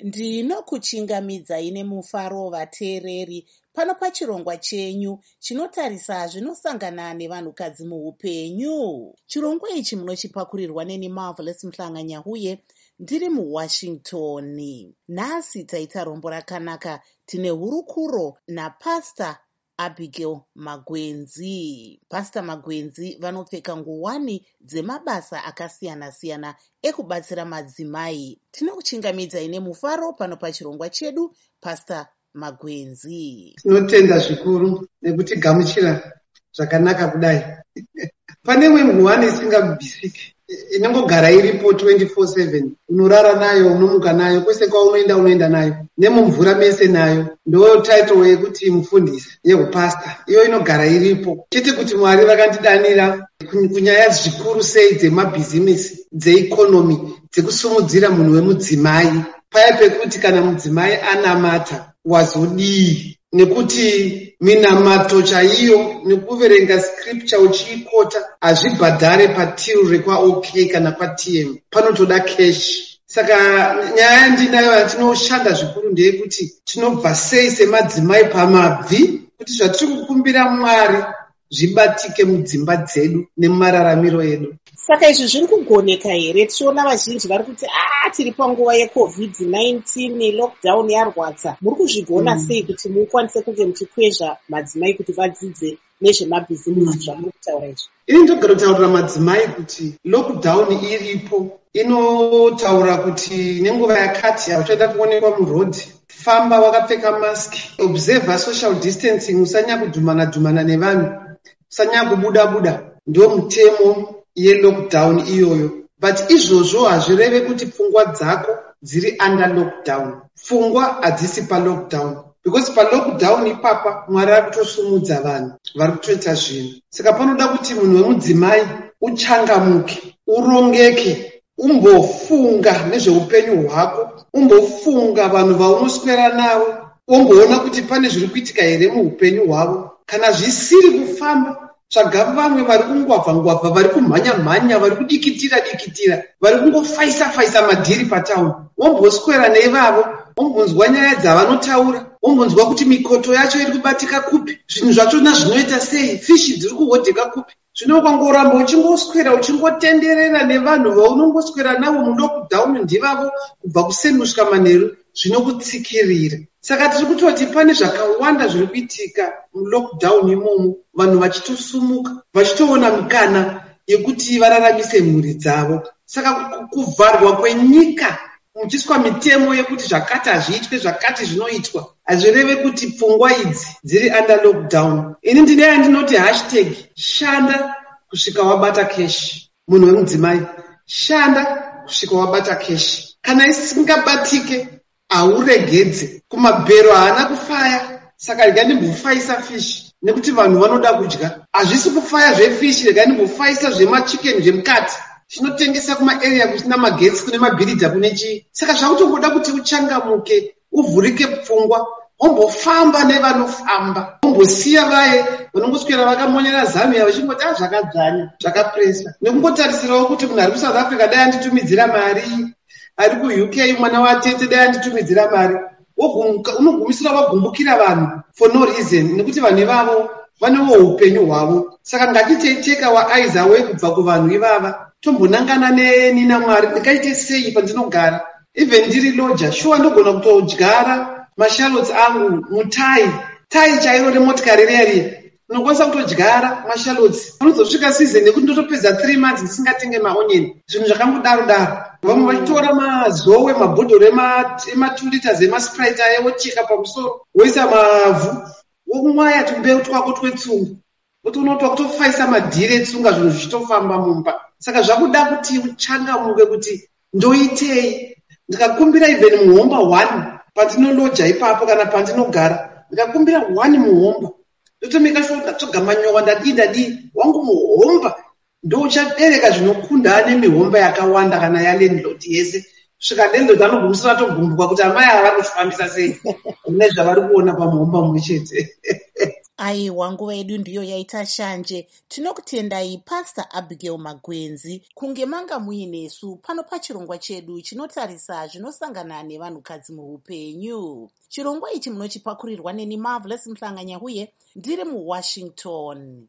Ndinokuchingamidzai nemufaro vateereri pano pachirongwa chenyu chinotarisa zvinosangana nevanhukadzi muupenyu. Chirongwa ichi munochipakurirwa neni Marvelous Mhlanga-Nyahuye ndiri muWashington. Nhasi taita rombo rakanaka, tine hurukuro naPastor Abigail Magwenzi. Pastor Magwenzi vanopfeka nguwani dzemabasa akasiyana-siyana ekubatsira madzimai. Tinokuchingamidzai nemufaro pano pachirongwa chedu, Pastor Magwenzi. Tinotenda zvikuru nekutigamuchira zvakanaka kudai. Pane imwe nguwani isingabvisiki inongogara iripo 24/7, unorara nayo, unomuka nayo, kwese kwaunoenda unoenda nayo, nemumvura mese nayo. Ndo title yekuti mufundisi yehupasta, iyo inogara iripo. Chete kuti Mwari vakandidanira kunyaya zvikuru sei dzemabhizimisi, dzeikonomi, dzekusumudzira munhu wemudzimai, paya pekuti kana mudzimai anamata wazodii, nekuti minamato chaiyo nekuverenga scripture uchiikota hazvibhadhare patil rekwa OK kana paTM, panotoda cash. Saka nyaya yandinayo yatinoshanda zvikuru ndeyekuti tinobva sei semadzimai pamabvi kuti zvatiri kukumbira Mwari zvibatike mudzimba dzedu nemumararamiro edu. Saka izvi zviri kugoneka here? Tichiona vazhinji vari kuti tiri panguva yeCovid-19, lockdown yarwadza. Muri kuzvigona sei kuti mukwanise kunge muchikwezva madzimai kuti vadzidze nezvemabhizimisi zvamuri kutaura izvi? Ini ndogara kutaurira madzimai kuti lockdown iripo, inotaura kuti nenguva yakati hauchada kuonekwa murodhi, famba wakapfeka maski, observe social distancing, usanyanya kudhumana nevanhu, usanyanya kubuda-buda. Ndio mutemo yelockdown iyoyo. But izvozvo hazvireve kuti pfungwa dzako dziri under lockdown. Pfungwa hadzisi palockdown. Because palockdown ipapa Mwari ari kutosumudza vanhu vari kutoita zvinhu. Saka panoda kuti munhu wemudzimai uchangamuke, urongeke, umbofunga nezveupenyu hwako, umbofunga vanhu vaunoswera navo, umboona kuti pane zviri kuitika here muupenyu hwavo. Kana zvisiri kufamba, tsvaga vamwe vari kungwabva-ngwabva, vari kumhanya-mhanya, vari kudikitira-dikitira, vari kungofaisa-faisa madhiri patauni. Womboswera neivavo, wombonzwa nyaya dzavanotaura, wombonzwa kuti mikoto yacho iri kubatika kupi, zvinhu zvachona zvinoita sei, fishi dziri kuhodheka kupi. Zvino ukangoramba uchingoswera uchingotenderera nevanhu vaunongoswera navo mulockdown ndivavo kubva kusenushka manheru, zvinokutsikirira. Saka tiri kutoti pane zvakawanda zviri kuitika mulockdown imomo, vanhu vachitosumuka, vachitoona mukana yekuti vararamise mhuri dzavo. Saka kuvharwa kwenyika muchiiswa mitemo yekuti zvakati hazviitwe, zvakati zvinoitwa, hazvireve kuti pfungwa idzi dziri under lockdown. Ini ndine yandinoti hashtag shanda kusvika wabata cash. Munhu wemudzimai, shanda kusvika wabata cash. Kana isingabatike hauregedze. Kumabhero haana kufaya, saka rega ndimbofaisa fishi, nekuti vanhu vanoda kudya. Hazvisi kufaya zvefishi, rega ndimbofaisa zvemachicken zvemukati. Tinotengesa kumaarea kusina magetsi, kune mabhiridha, kune chii. Saka zvakutongoda kuti uchangamuke, uvhurike pfungwa, wombofamba nevanofamba, wombosiya vaye vanongoswera vakamonyera zamia vachingoti zvakadzanya, zvakapresa. Nekungotarisirawo kuti munhu ari kuSouth Africa dai anditumidzira mari, ari kuUK mwana watete dai anditumidzira mari. Unogumisira wagumbukira vanhu for no reason, nekuti vanhu ivavo vanewo upenyu hwavo. Saka ngatiteiteka waaiza we kubva kuvanhu ivava, tombonangana neni naMwari, ndikaite sei pandinogara. Even ndiri loja, shuwa ndogona kutodyara mashallots angu mutai, tai chairo remotikari riya, unokwanisa kutodyara mashallots. Unozosvika season yekuti ndotopedza 3 months ndisingatenge maonyeni, zvinhu zvakangodaro-daro. Vamwe vachitora mazowe, mabhodhoro ema2 liters emasprite aya, wocheka pamusoro, woisa mavhu, womwaya tumbeu twako twetsunga, wotonoto kutofaisa madhiri etsunga, zvinhu zvichitofamba mumba. Saka zvakuda kuti uchangamuke kuti ndoitei. Ndikakumbira even muhomba 1 pandinoloja ipapo kana pandinogara, ndikakumbira 1 muhomba, ndotomeka sure ndatogamanyowa ndadii wangu muhomba ndouchabereka zvinokunda nemihomba yakawanda kana yalandlord yese. Svika landlord anogumisira atogumbuka kuti amai ava kuzvifambisa sei nezvavari kuona pamuhomba mumwe chete. Aiwa, nguva yedu ndiyo yaita shanje. Tinokutendai Pastor Abigail Magwenzi kunge manga muinesu pano pachirongwa chedu chinotarisa zvinosangana nevanhukadzi muupenyu. Chirongwa ichi munochipakurirwa neni Marvelous Mhlanganya uye ndiri muWashington.